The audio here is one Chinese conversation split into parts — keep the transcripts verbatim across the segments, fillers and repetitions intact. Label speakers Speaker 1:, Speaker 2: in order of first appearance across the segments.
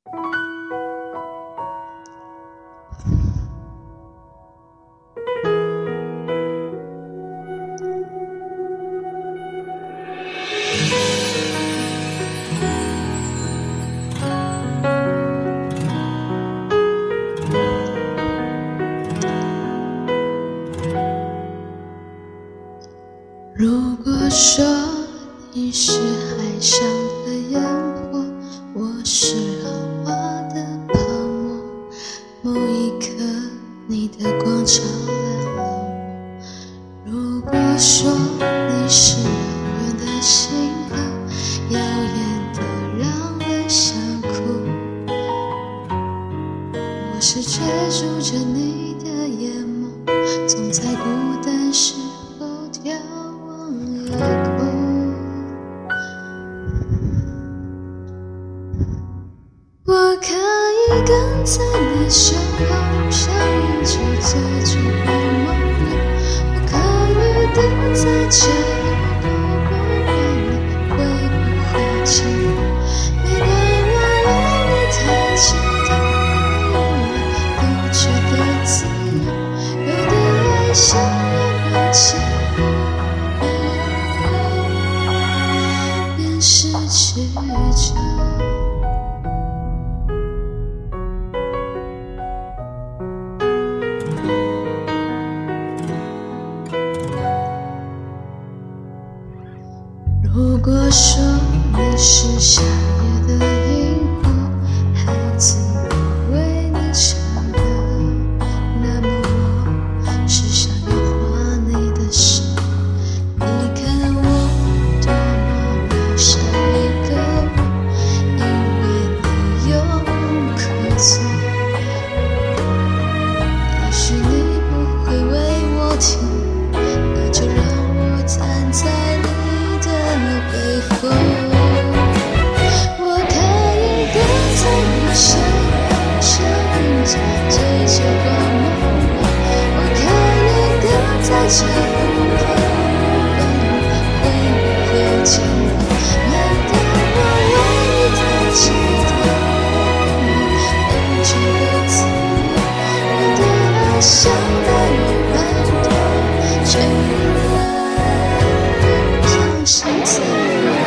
Speaker 1: 如果说你是海上的烟火，我是浪花的泡沫，某一刻你的光照亮了我。如果说你是遥远的星河，耀眼的让人想哭，我是追逐着你的眼眸，总在孤单时候眺望夜空。我可以跟在你身后，像影子追逐光梦游。我可以等在这里，不管你会不会经过。每当我为你抬起头，永远都觉得自由。有的爱像远方起便失去着。如果说你是夏夜的萤火，孩子们为你唱歌，那么我是想要画你的手。你看我多么渺小一个我，因为你永无可做。也许你不会为我听，那就让我站在你背后。我可以跟在你身后，像影子追着光梦游。我可以等在这路口，不管你会不会经过。每当我为你抬起头，都觉得自由。我的爱像大雨般多，却让相信自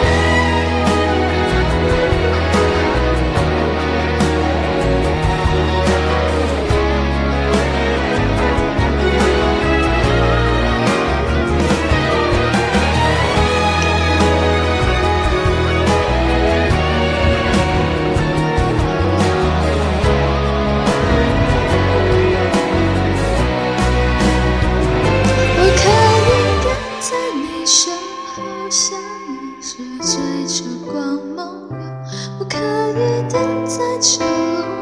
Speaker 1: 像影子追着光梦游。我可以等在这路